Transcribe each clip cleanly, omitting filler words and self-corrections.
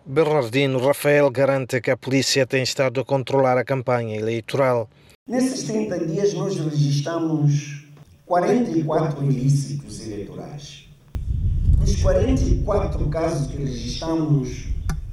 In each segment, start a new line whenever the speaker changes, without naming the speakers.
Bernardino Rafael garante que a polícia tem estado a controlar a campanha eleitoral.
Nesses 30 dias nós registramos 44 ilícitos eleitorais. Dos 44 casos que registramos,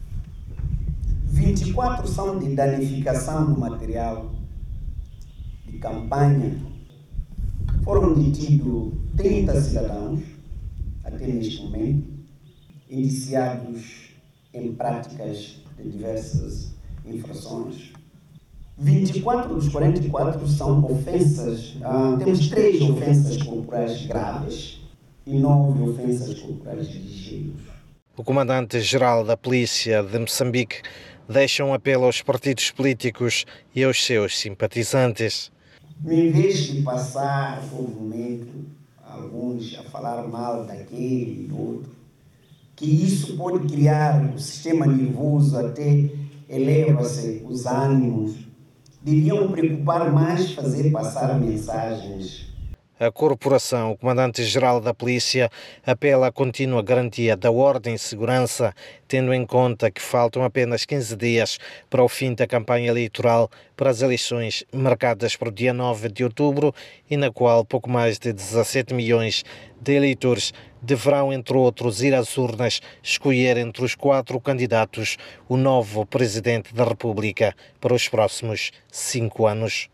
24 são de danificação do material de campanha. Foram detidos 30 cidadãos, até neste momento, indiciados em práticas de diversas infrações. 24 dos 44 são ofensas, temos 3 ofensas corporais graves e 9 ofensas corporais ligeiras.
O comandante-geral da Polícia de Moçambique deixa um apelo aos partidos políticos e aos seus simpatizantes.
Em vez de passar por um momento, alguns a falar mal daquele e do outro, que isso pode criar o sistema nervoso, até eleva-se os ânimos, deviam preocupar mais fazer passar mensagens.
A corporação, o comandante-geral da polícia, apela à contínua garantia da ordem e segurança, tendo em conta que faltam apenas 15 dias para o fim da campanha eleitoral para as eleições marcadas para o dia 9 de outubro e na qual pouco mais de 17 milhões de eleitores deverão, entre outros, ir às urnas escolher entre os 4 candidatos o novo Presidente da República para os próximos 5 anos.